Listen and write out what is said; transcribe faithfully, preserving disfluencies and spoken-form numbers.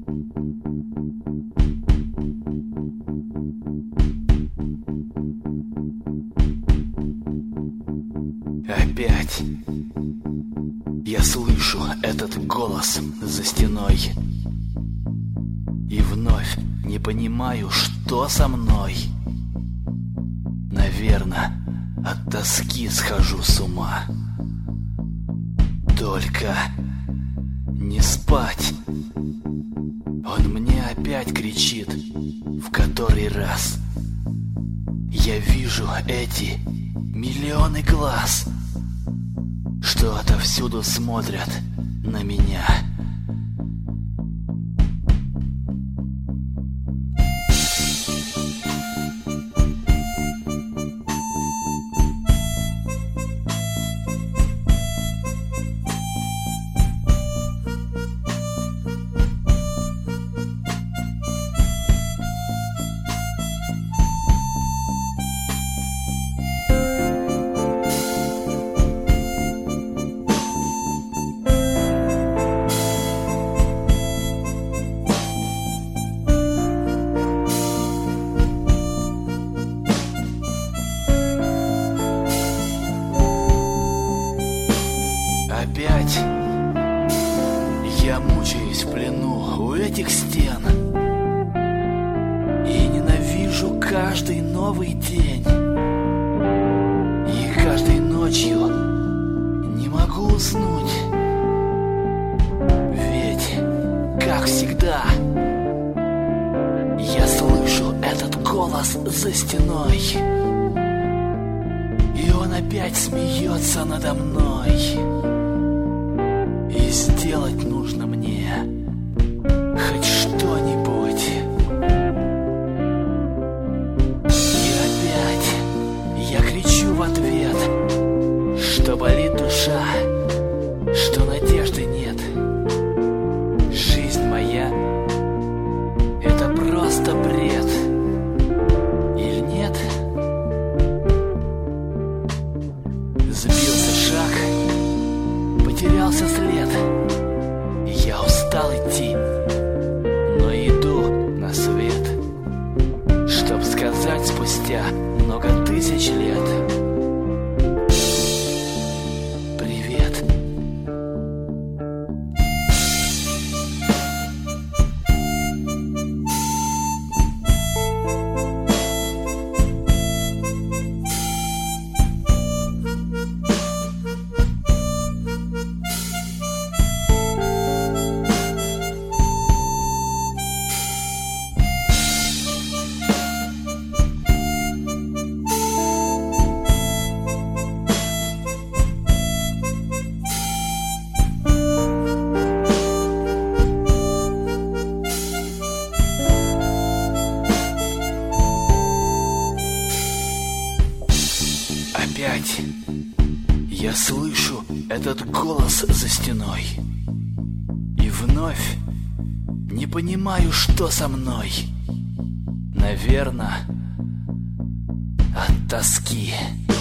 Опять я слышу этот голос за стеной и вновь не понимаю, что со мной. Наверно, от тоски схожу с ума. Только не спать. Он мне опять кричит в который раз. Я вижу эти миллионы глаз, что отовсюду смотрят на меня. Опять я мучаюсь в плену у этих стен и ненавижу каждый новый день. И каждой ночью не могу уснуть. Ведь, как всегда, я слышу этот голос за стеной, и он опять смеется надо мной. И сделать нужно мне хоть что-нибудь. И опять я кричу в ответ, что болит душа, что надежды нет. Жизнь моя — это просто бред. Или нет? Сбился шаг, потерялся след. Я устал идти, но иду на свет, чтоб сказать спустя много тысяч лет: привет. Опять я слышу этот голос за стеной и вновь не понимаю, что со мной. Наверно, от тоски.